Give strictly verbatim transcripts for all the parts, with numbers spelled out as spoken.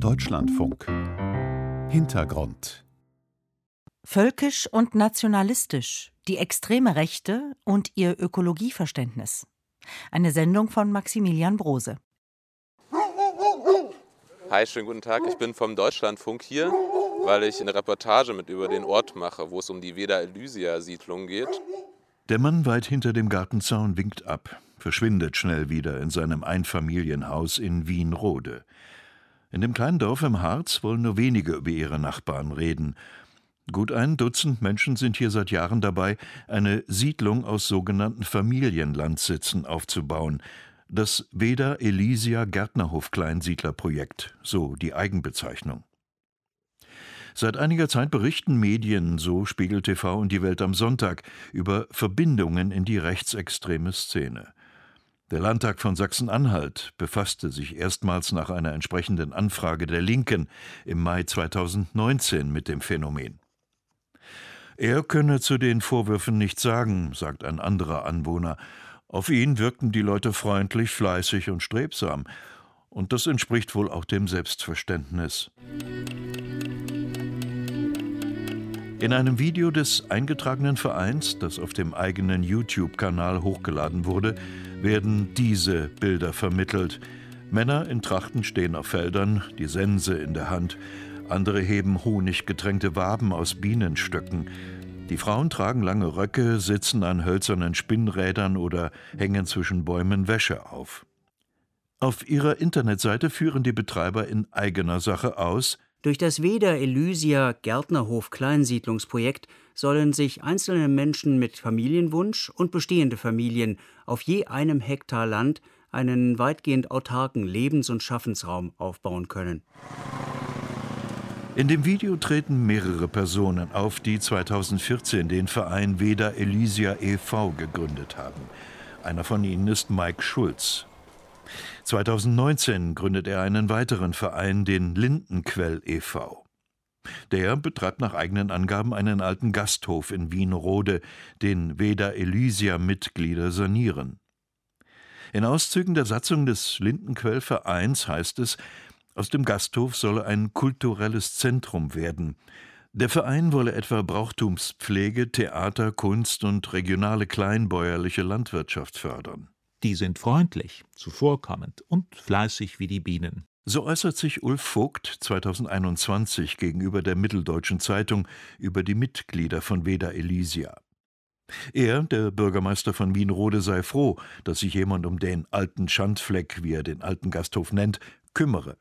Deutschlandfunk. Hintergrund. Völkisch und nationalistisch, die extreme Rechte und ihr Ökologieverständnis. Eine Sendung von Maximilian Brose. Hi, schönen guten Tag. Ich bin vom Deutschlandfunk hier, weil ich eine Reportage mit über den Ort mache, wo es um die Veda Elysia-Siedlung geht. Der Mann weit hinter dem Gartenzaun winkt ab, verschwindet schnell wieder in seinem Einfamilienhaus in Wienrode. In dem kleinen Dorf im Harz wollen nur wenige über ihre Nachbarn reden. Gut ein Dutzend Menschen sind hier seit Jahren dabei, eine Siedlung aus sogenannten Familienlandsitzen aufzubauen. Das Veda Elysia Gärtnerhof-Kleinsiedlerprojekt, so die Eigenbezeichnung. Seit einiger Zeit berichten Medien, so Spiegel T V und die Welt am Sonntag, über Verbindungen in die rechtsextreme Szene. Der Landtag von Sachsen-Anhalt befasste sich erstmals nach einer entsprechenden Anfrage der Linken im Mai zweitausendneunzehn mit dem Phänomen. Er könne zu den Vorwürfen nichts sagen, sagt ein anderer Anwohner. Auf ihn wirkten die Leute freundlich, fleißig und strebsam. Und das entspricht wohl auch dem Selbstverständnis. In einem Video des eingetragenen Vereins, das auf dem eigenen YouTube-Kanal hochgeladen wurde, werden diese Bilder vermittelt. Männer in Trachten stehen auf Feldern, die Sense in der Hand. Andere heben honiggetränkte Waben aus Bienenstöcken. Die Frauen tragen lange Röcke, sitzen an hölzernen Spinnrädern oder hängen zwischen Bäumen Wäsche auf. Auf ihrer Internetseite führen die Betreiber in eigener Sache aus: Durch das Veda Elysia Gärtnerhof-Kleinsiedlungsprojekt sollen sich einzelne Menschen mit Familienwunsch und bestehende Familien auf je einem Hektar Land einen weitgehend autarken Lebens- und Schaffensraum aufbauen können. In dem Video treten mehrere Personen auf, die zweitausendvierzehn den Verein Veda Elysia e V gegründet haben. Einer von ihnen ist Mike Schulz. zweitausendneunzehn gründet er einen weiteren Verein, den Lindenquell e V Der betreibt nach eigenen Angaben einen alten Gasthof in Wienrode, den Veda Elysia-Mitglieder sanieren. In Auszügen der Satzung des Lindenquell-Vereins heißt es, aus dem Gasthof solle ein kulturelles Zentrum werden. Der Verein wolle etwa Brauchtumspflege, Theater, Kunst und regionale kleinbäuerliche Landwirtschaft fördern. Die sind freundlich, zuvorkommend und fleißig wie die Bienen. So äußert sich Ulf Vogt zweitausendeinundzwanzig gegenüber der Mitteldeutschen Zeitung über die Mitglieder von Veda Elysia. Er, der Bürgermeister von Wienrode, sei froh, dass sich jemand um den alten Schandfleck, wie er den alten Gasthof nennt, kümmere.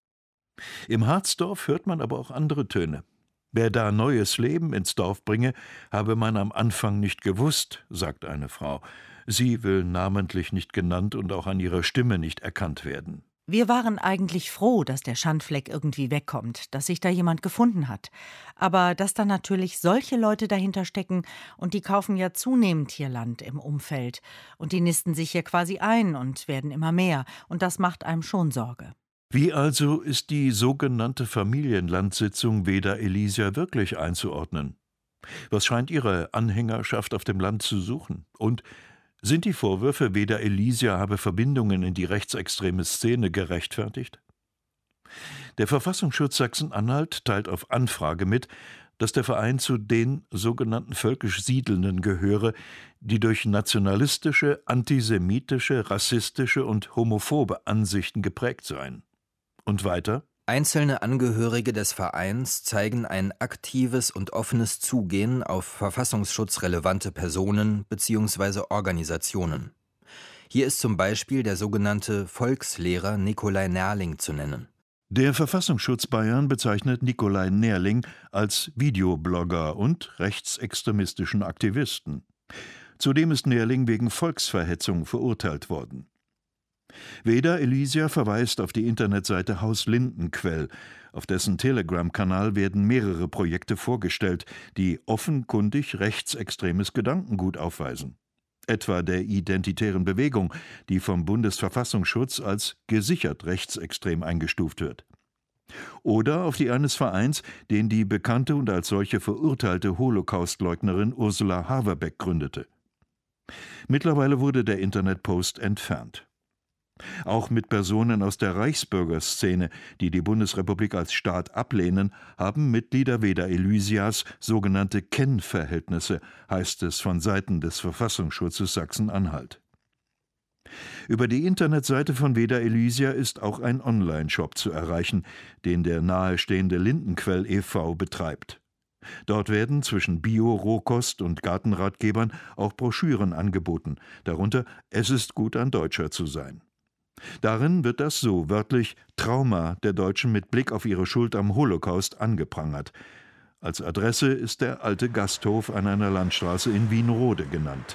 Im Harzdorf hört man aber auch andere Töne. Wer da neues Leben ins Dorf bringe, habe man am Anfang nicht gewusst, sagt eine Frau. Sie will namentlich nicht genannt und auch an ihrer Stimme nicht erkannt werden. Wir waren eigentlich froh, dass der Schandfleck irgendwie wegkommt, dass sich da jemand gefunden hat. Aber dass da natürlich solche Leute dahinter stecken und die kaufen ja zunehmend hier Land im Umfeld. Und die nisten sich hier quasi ein und werden immer mehr. Und das macht einem schon Sorge. Wie also ist die sogenannte Familienlandsitzung Veda Elysia wirklich einzuordnen? Was scheint ihre Anhängerschaft auf dem Land zu suchen? Und sind die Vorwürfe, Veda Elysia habe Verbindungen in die rechtsextreme Szene, gerechtfertigt? Der Verfassungsschutz Sachsen-Anhalt teilt auf Anfrage mit, dass der Verein zu den sogenannten völkisch Siedelnden gehöre, die durch nationalistische, antisemitische, rassistische und homophobe Ansichten geprägt seien. Und weiter: Einzelne Angehörige des Vereins zeigen ein aktives und offenes Zugehen auf verfassungsschutzrelevante Personen bzw. Organisationen. Hier ist zum Beispiel der sogenannte Volkslehrer Nikolai Nerling zu nennen. Der Verfassungsschutz Bayern bezeichnet Nikolai Nerling als Videoblogger und rechtsextremistischen Aktivisten. Zudem ist Nerling wegen Volksverhetzung verurteilt worden. Veda Elysia verweist auf die Internetseite Haus Lindenquell. Auf dessen Telegram-Kanal werden mehrere Projekte vorgestellt, die offenkundig rechtsextremes Gedankengut aufweisen. Etwa der Identitären Bewegung, die vom Bundesverfassungsschutz als gesichert rechtsextrem eingestuft wird. Oder auf die eines Vereins, den die bekannte und als solche verurteilte Holocaustleugnerin Ursula Haverbeck gründete. Mittlerweile wurde der Internetpost entfernt. Auch mit Personen aus der Reichsbürgerszene, die die Bundesrepublik als Staat ablehnen, haben Mitglieder Veda Elysias sogenannte Kennverhältnisse, heißt es von Seiten des Verfassungsschutzes Sachsen-Anhalt. Über die Internetseite von Veda Elysia ist auch ein Online-Shop zu erreichen, den der nahestehende Lindenquell e V betreibt. Dort werden zwischen Bio-Rohkost und Gartenratgebern auch Broschüren angeboten, darunter »Es ist gut, ein Deutscher zu sein«. Darin wird das so wörtlich Trauma der Deutschen mit Blick auf ihre Schuld am Holocaust angeprangert. Als Adresse ist der alte Gasthof an einer Landstraße in Wienrode genannt.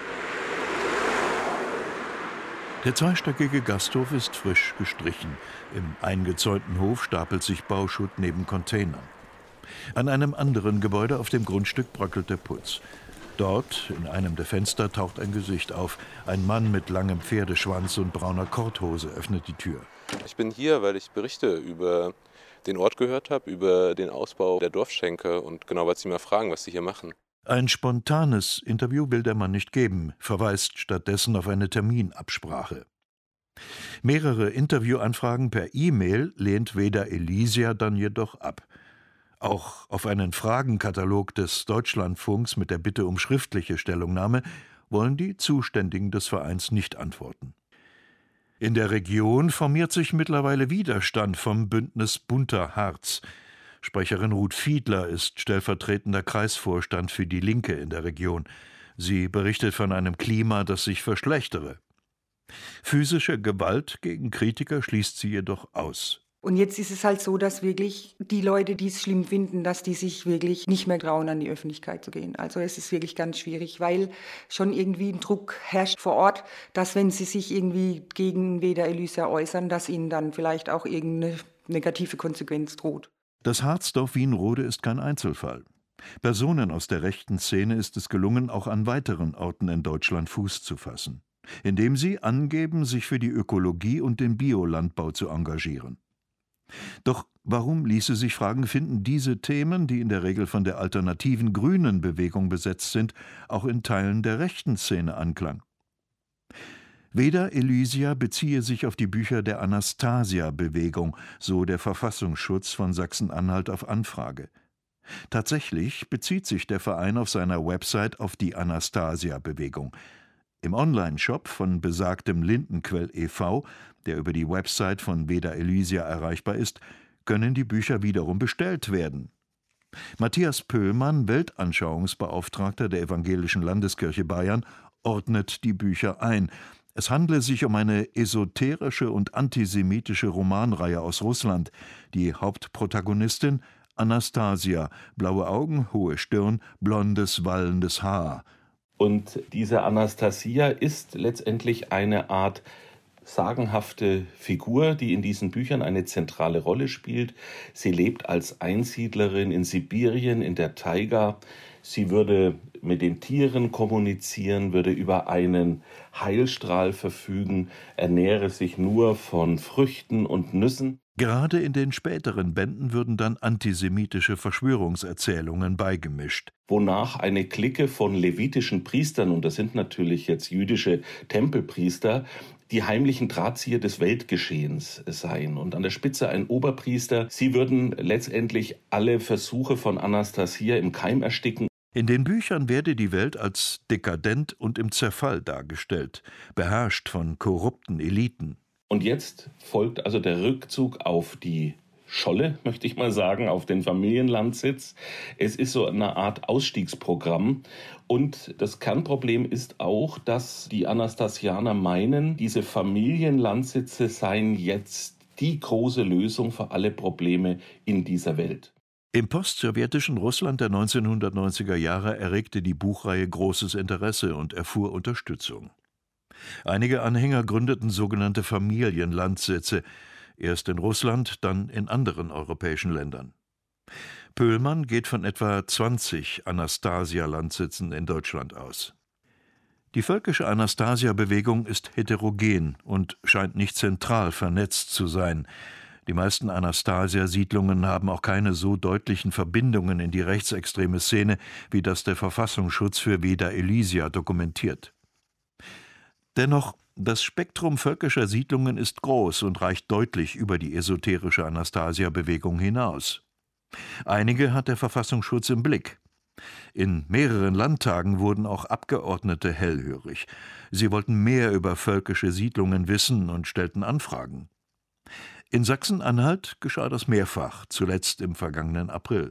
Der zweistöckige Gasthof ist frisch gestrichen. Im eingezäunten Hof stapelt sich Bauschutt neben Containern. An einem anderen Gebäude auf dem Grundstück bröckelt der Putz. Dort, in einem der Fenster, taucht ein Gesicht auf. Ein Mann mit langem Pferdeschwanz und brauner Korthose öffnet die Tür. Ich bin hier, weil ich Berichte über den Ort gehört habe, über den Ausbau der Dorfschenke und genau, weil Sie mal fragen, was Sie hier machen. Ein spontanes Interview will der Mann nicht geben, verweist stattdessen auf eine Terminabsprache. Mehrere Interviewanfragen per E-Mail lehnt Veda Elysia dann jedoch ab. Auch auf einen Fragenkatalog des Deutschlandfunks mit der Bitte um schriftliche Stellungnahme wollen die Zuständigen des Vereins nicht antworten. In der Region formiert sich mittlerweile Widerstand vom Bündnis Bunter Harz. Sprecherin Ruth Fiedler ist stellvertretender Kreisvorstand für die Linke in der Region. Sie berichtet von einem Klima, das sich verschlechtere. Physische Gewalt gegen Kritiker schließt sie jedoch aus. Und jetzt ist es halt so, dass wirklich die Leute, die es schlimm finden, dass die sich wirklich nicht mehr trauen, an die Öffentlichkeit zu gehen. Also es ist wirklich ganz schwierig, weil schon irgendwie ein Druck herrscht vor Ort, dass wenn sie sich irgendwie gegen Veda Elysia äußern, dass ihnen dann vielleicht auch irgendeine negative Konsequenz droht. Das Harzdorf Wienrode ist kein Einzelfall. Personen aus der rechten Szene ist es gelungen, auch an weiteren Orten in Deutschland Fuß zu fassen, indem sie angeben, sich für die Ökologie und den Biolandbau zu engagieren. Doch warum, ließe sich Fragen finden, diese Themen, die in der Regel von der alternativen grünen Bewegung besetzt sind, auch in Teilen der rechten Szene Anklang? Veda Elysia beziehe sich auf die Bücher der Anastasia-Bewegung, so der Verfassungsschutz von Sachsen-Anhalt auf Anfrage. Tatsächlich bezieht sich der Verein auf seiner Website auf die Anastasia-Bewegung. Im Online-Shop von besagtem Lindenquell e V, der über die Website von Veda Elysia erreichbar ist, können die Bücher wiederum bestellt werden. Matthias Pöhlmann, Weltanschauungsbeauftragter der Evangelischen Landeskirche Bayern, ordnet die Bücher ein. Es handle sich um eine esoterische und antisemitische Romanreihe aus Russland. Die Hauptprotagonistin Anastasia, blaue Augen, hohe Stirn, blondes, wallendes Haar. Und diese Anastasia ist letztendlich eine Art sagenhafte Figur, die in diesen Büchern eine zentrale Rolle spielt. Sie lebt als Einsiedlerin in Sibirien, in der Taiga. Sie würde mit den Tieren kommunizieren, würde über einen Heilstrahl verfügen, ernähre sich nur von Früchten und Nüssen. Gerade in den späteren Bänden würden dann antisemitische Verschwörungserzählungen beigemischt. Wonach eine Clique von levitischen Priestern, und das sind natürlich jetzt jüdische Tempelpriester, die heimlichen Drahtzieher des Weltgeschehens seien. Und an der Spitze ein Oberpriester. Sie würden letztendlich alle Versuche von Anastasia im Keim ersticken. In den Büchern werde die Welt als dekadent und im Zerfall dargestellt, beherrscht von korrupten Eliten. Und jetzt folgt also der Rückzug auf die Scholle, möchte ich mal sagen, auf den Familienlandsitz. Es ist so eine Art Ausstiegsprogramm. Und das Kernproblem ist auch, dass die Anastasianer meinen, diese Familienlandsitze seien jetzt die große Lösung für alle Probleme in dieser Welt. Im postsowjetischen Russland der neunzehnhundertneunziger Jahre erregte die Buchreihe großes Interesse und erfuhr Unterstützung. Einige Anhänger gründeten sogenannte Familienlandsitze, erst in Russland, dann in anderen europäischen Ländern. Pöhlmann geht von etwa zwanzig Anastasia-Landsitzen in Deutschland aus. Die völkische Anastasia-Bewegung ist heterogen und scheint nicht zentral vernetzt zu sein. Die meisten Anastasia-Siedlungen haben auch keine so deutlichen Verbindungen in die rechtsextreme Szene, wie das der Verfassungsschutz für Veda Elysia dokumentiert. Dennoch Das Spektrum völkischer Siedlungen ist groß und reicht deutlich über die esoterische Anastasia-Bewegung hinaus. Einige hat der Verfassungsschutz im Blick. In mehreren Landtagen wurden auch Abgeordnete hellhörig. Sie wollten mehr über völkische Siedlungen wissen und stellten Anfragen. In Sachsen-Anhalt geschah das mehrfach, zuletzt im vergangenen April.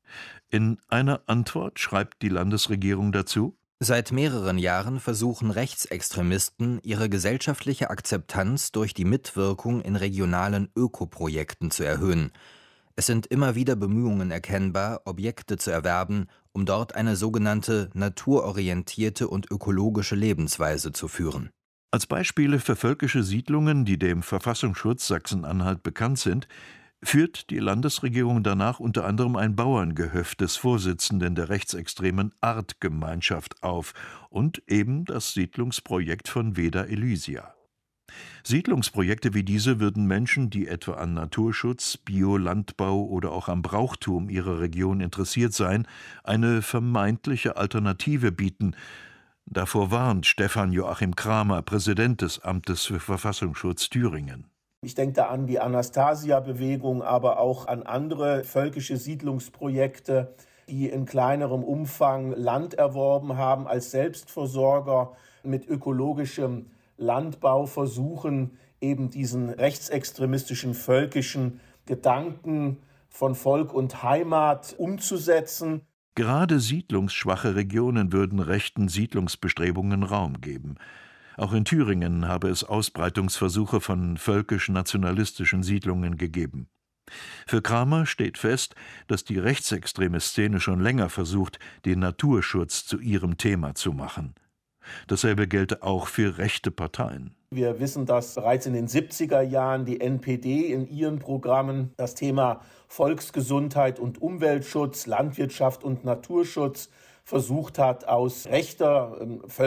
In einer Antwort schreibt die Landesregierung dazu: Seit mehreren Jahren versuchen Rechtsextremisten, ihre gesellschaftliche Akzeptanz durch die Mitwirkung in regionalen Ökoprojekten zu erhöhen. Es sind immer wieder Bemühungen erkennbar, Objekte zu erwerben, um dort eine sogenannte naturorientierte und ökologische Lebensweise zu führen. Als Beispiele für völkische Siedlungen, die dem Verfassungsschutz Sachsen-Anhalt bekannt sind, führt die Landesregierung danach unter anderem ein Bauerngehöft des Vorsitzenden der rechtsextremen Artgemeinschaft auf und eben das Siedlungsprojekt von Veda Elysia. Siedlungsprojekte wie diese würden Menschen, die etwa an Naturschutz, Biolandbau oder auch am Brauchtum ihrer Region interessiert seien, eine vermeintliche Alternative bieten. Davor warnt Stefan Joachim Kramer, Präsident des Amtes für Verfassungsschutz Thüringen. Ich denke da an die Anastasia-Bewegung, aber auch an andere völkische Siedlungsprojekte, die in kleinerem Umfang Land erworben haben, als Selbstversorger mit ökologischem Landbau versuchen, eben diesen rechtsextremistischen völkischen Gedanken von Volk und Heimat umzusetzen. Gerade siedlungsschwache Regionen würden rechten Siedlungsbestrebungen Raum geben. Auch in Thüringen habe es Ausbreitungsversuche von völkisch-nationalistischen Siedlungen gegeben. Für Kramer steht fest, dass die rechtsextreme Szene schon länger versucht, den Naturschutz zu ihrem Thema zu machen. Dasselbe gelte auch für rechte Parteien. Wir wissen, dass bereits in den siebziger Jahren die N P D in ihren Programmen das Thema Volksgesundheit und Umweltschutz, Landwirtschaft und Naturschutz versucht hat, aus rechter,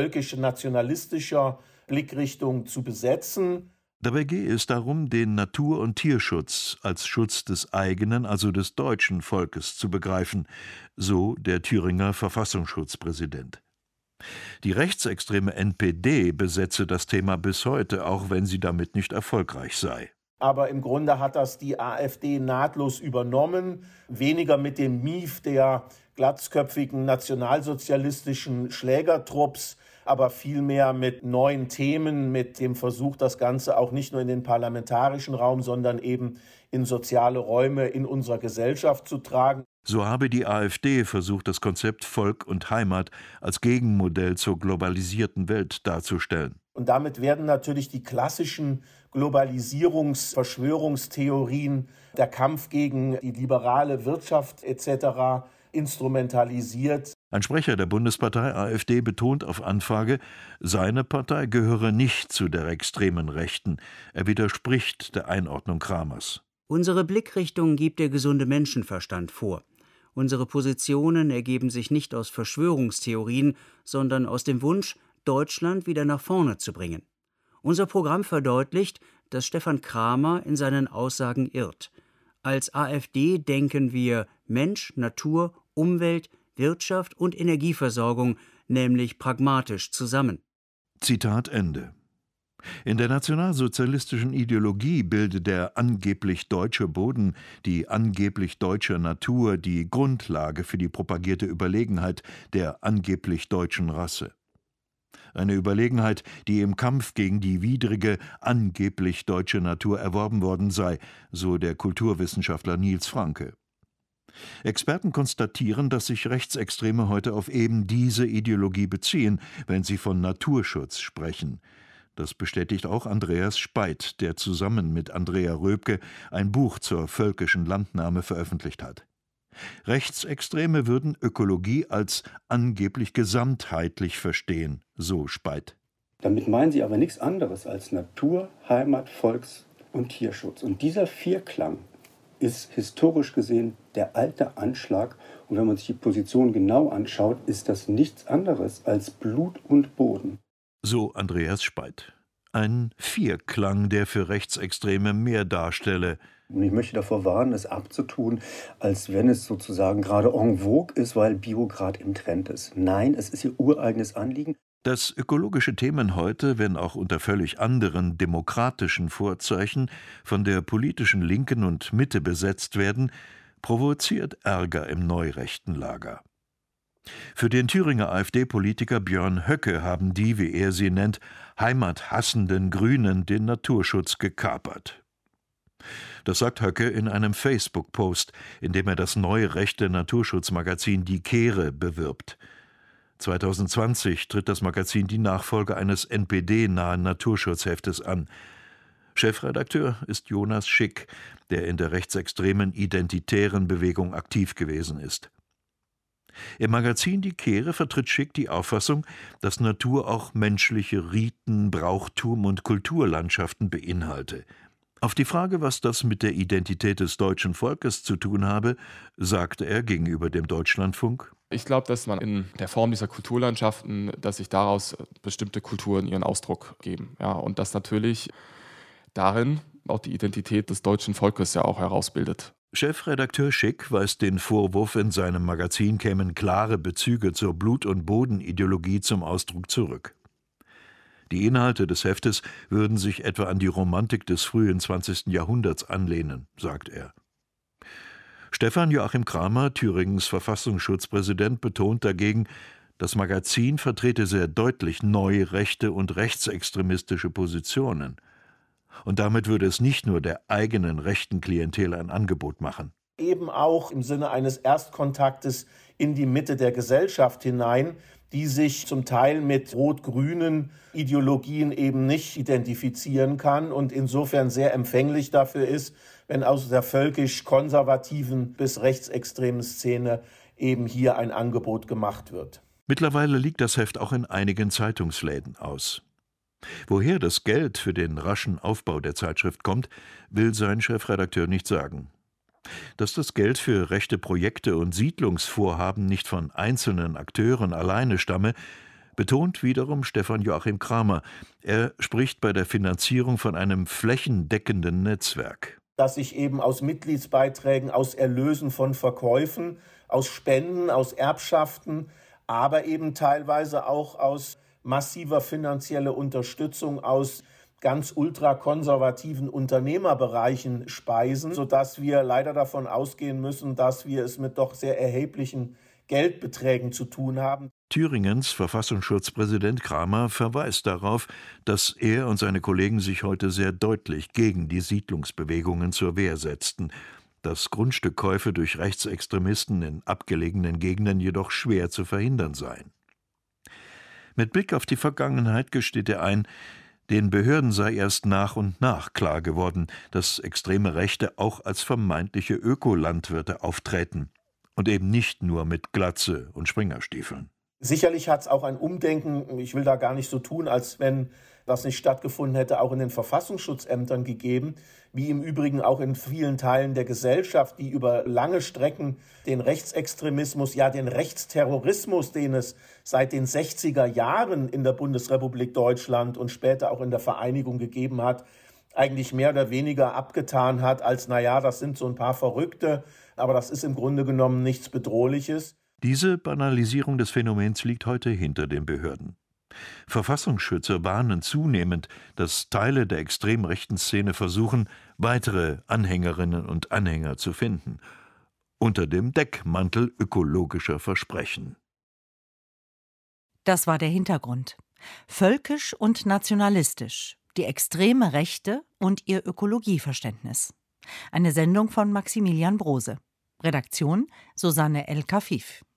völkisch-nationalistischer Blickrichtung zu besetzen. Dabei gehe es darum, den Natur- und Tierschutz als Schutz des eigenen, also des deutschen Volkes zu begreifen, so der Thüringer Verfassungsschutzpräsident. Die rechtsextreme N P D besetze das Thema bis heute, auch wenn sie damit nicht erfolgreich sei. Aber im Grunde hat das die AfD nahtlos übernommen, weniger mit dem Mief der glatzköpfigen nationalsozialistischen Schlägertrupps, aber vielmehr mit neuen Themen, mit dem Versuch, das Ganze auch nicht nur in den parlamentarischen Raum, sondern eben in soziale Räume in unserer Gesellschaft zu tragen. So habe die AfD versucht, das Konzept Volk und Heimat als Gegenmodell zur globalisierten Welt darzustellen. Und damit werden natürlich die klassischen Globalisierungs-Verschwörungstheorien, der Kampf gegen die liberale Wirtschaft et cetera instrumentalisiert. Ein Sprecher der Bundespartei AfD betont auf Anfrage, seine Partei gehöre nicht zu der extremen Rechten. Er widerspricht der Einordnung Kramers. Unsere Blickrichtung gibt der gesunde Menschenverstand vor. Unsere Positionen ergeben sich nicht aus Verschwörungstheorien, sondern aus dem Wunsch, Deutschland wieder nach vorne zu bringen. Unser Programm verdeutlicht, dass Stefan Kramer in seinen Aussagen irrt. Als AfD denken wir Mensch, Natur, Umwelt, Wirtschaft und Energieversorgung, nämlich pragmatisch zusammen. Zitat Ende. In der nationalsozialistischen Ideologie bildet der angeblich deutsche Boden, die angeblich deutsche Natur die Grundlage für die propagierte Überlegenheit der angeblich deutschen Rasse. Eine Überlegenheit, die im Kampf gegen die widrige, angeblich deutsche Natur erworben worden sei, so der Kulturwissenschaftler Nils Franke. Experten konstatieren, dass sich Rechtsextreme heute auf eben diese Ideologie beziehen, wenn sie von Naturschutz sprechen. Das bestätigt auch Andreas Speit, der zusammen mit Andrea Röpke ein Buch zur völkischen Landnahme veröffentlicht hat. Rechtsextreme würden Ökologie als angeblich gesamtheitlich verstehen, so Speit. Damit meinen sie aber nichts anderes als Natur, Heimat, Volks- und Tierschutz. Und dieser Vierklang ist historisch gesehen der alte Anschlag. Und wenn man sich die Position genau anschaut, ist das nichts anderes als Blut und Boden. So Andreas Speit. Ein Vierklang, der für Rechtsextreme mehr darstelle. Und ich möchte davor warnen, es abzutun, als wenn es sozusagen gerade en vogue ist, weil Bio gerade im Trend ist. Nein, es ist ihr ureigenes Anliegen. Dass ökologische Themen heute, wenn auch unter völlig anderen demokratischen Vorzeichen, von der politischen Linken und Mitte besetzt werden, provoziert Ärger im neurechten Lager. Für den Thüringer AfD-Politiker Björn Höcke haben die, wie er sie nennt, heimathassenden Grünen den Naturschutz gekapert. Das sagt Höcke in einem Facebook-Post, in dem er das neue rechte Naturschutzmagazin Die Kehre bewirbt. zweitausendzwanzig tritt das Magazin die Nachfolge eines N P D-nahen Naturschutzheftes an. Chefredakteur ist Jonas Schick, der in der rechtsextremen identitären Bewegung aktiv gewesen ist. Im Magazin Die Kehre vertritt Schick die Auffassung, dass Natur auch menschliche Riten, Brauchtum und Kulturlandschaften beinhalte. Auf die Frage, was das mit der Identität des deutschen Volkes zu tun habe, sagte er gegenüber dem Deutschlandfunk: Ich glaube, dass man in der Form dieser Kulturlandschaften, dass sich daraus bestimmte Kulturen ihren Ausdruck geben. Ja, und dass natürlich darin auch die Identität des deutschen Volkes ja auch herausbildet. Chefredakteur Schick weist den Vorwurf, in seinem Magazin kämen klare Bezüge zur Blut- und Bodenideologie zum Ausdruck zurück. Die Inhalte des Heftes würden sich etwa an die Romantik des frühen zwanzigsten Jahrhunderts anlehnen, sagt er. Stefan Joachim Kramer, Thüringens Verfassungsschutzpräsident, betont dagegen, das Magazin vertrete sehr deutlich neue rechte und rechtsextremistische Positionen. Und damit würde es nicht nur der eigenen rechten Klientel ein Angebot machen. Eben auch im Sinne eines Erstkontaktes in die Mitte der Gesellschaft hinein, die sich zum Teil mit rot-grünen Ideologien eben nicht identifizieren kann und insofern sehr empfänglich dafür ist, wenn aus der völkisch-konservativen bis rechtsextremen Szene eben hier ein Angebot gemacht wird. Mittlerweile liegt das Heft auch in einigen Zeitungsläden aus. Woher das Geld für den raschen Aufbau der Zeitschrift kommt, will sein Chefredakteur nicht sagen. Dass das Geld für rechte Projekte und Siedlungsvorhaben nicht von einzelnen Akteuren alleine stamme, betont wiederum Stefan Joachim Kramer. Er spricht bei der Finanzierung von einem flächendeckenden Netzwerk. Dass sich eben aus Mitgliedsbeiträgen, aus Erlösen von Verkäufen, aus Spenden, aus Erbschaften, aber eben teilweise auch aus massiver finanzieller Unterstützung aus ganz ultrakonservativen Unternehmerbereichen speisen, sodass wir leider davon ausgehen müssen, dass wir es mit doch sehr erheblichen Geldbeträgen zu tun haben. Thüringens Verfassungsschutzpräsident Kramer verweist darauf, dass er und seine Kollegen sich heute sehr deutlich gegen die Siedlungsbewegungen zur Wehr setzten, dass Grundstückkäufe durch Rechtsextremisten in abgelegenen Gegenden jedoch schwer zu verhindern seien. Mit Blick auf die Vergangenheit gesteht er ein, den Behörden sei erst nach und nach klar geworden, dass extreme Rechte auch als vermeintliche Ökolandwirte auftreten und eben nicht nur mit Glatze und Springerstiefeln. Sicherlich hat es auch ein Umdenken, ich will da gar nicht so tun, als wenn das nicht stattgefunden hätte, auch in den Verfassungsschutzämtern gegeben, wie im Übrigen auch in vielen Teilen der Gesellschaft, die über lange Strecken den Rechtsextremismus, ja den Rechtsterrorismus, den es seit den sechziger Jahren in der Bundesrepublik Deutschland und später auch in der Vereinigung gegeben hat, eigentlich mehr oder weniger abgetan hat als, naja, das sind so ein paar Verrückte, aber das ist im Grunde genommen nichts Bedrohliches. Diese Banalisierung des Phänomens liegt heute hinter den Behörden. Verfassungsschützer warnen zunehmend, dass Teile der extrem rechten Szene versuchen, weitere Anhängerinnen und Anhänger zu finden, unter dem Deckmantel ökologischer Versprechen. Das war der Hintergrund. Völkisch und nationalistisch, die extreme Rechte und ihr Ökologieverständnis. Eine Sendung von Maximilian Brose. Redaktion Susanne El-Kafif.